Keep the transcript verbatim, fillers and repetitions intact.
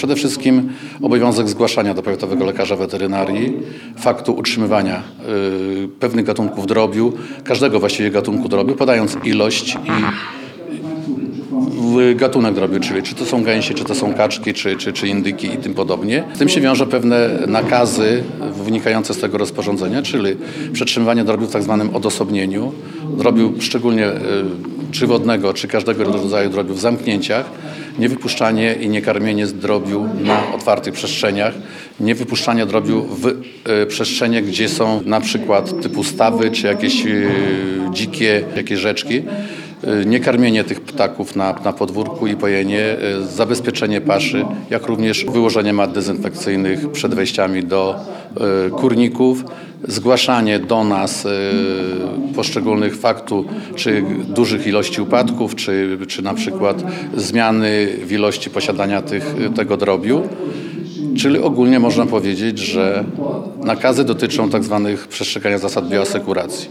Przede wszystkim obowiązek zgłaszania do powiatowego lekarza weterynarii faktu utrzymywania y, pewnych gatunków drobiu, każdego właściwie gatunku drobiu, podając ilość i gatunek drobiu, czyli czy to są gęsie, czy to są kaczki, czy, czy, czy indyki i tym podobnie. Z tym się wiąże pewne nakazy wynikające z tego rozporządzenia, czyli przetrzymywanie drobiu w tak zwanym odosobnieniu, drobiu szczególnie y, czy wodnego, czy każdego rodzaju drobiu w zamknięciach, niewypuszczanie i niekarmienie z drobiu na otwartych przestrzeniach, niewypuszczanie drobiu w y, przestrzeniach, gdzie są na przykład typu stawy, czy jakieś y, dzikie, jakieś rzeczki. Niekarmienie tych ptaków na, na podwórku i pojenie, zabezpieczenie paszy, jak również wyłożenie mat dezynfekcyjnych przed wejściami do y, kurników, zgłaszanie do nas y, poszczególnych faktu, czy dużych ilości upadków, czy, czy na przykład zmiany w ilości posiadania tych, tego drobiu. Czyli ogólnie można powiedzieć, że nakazy dotyczą tak zwanych przestrzegania zasad bioasekuracji.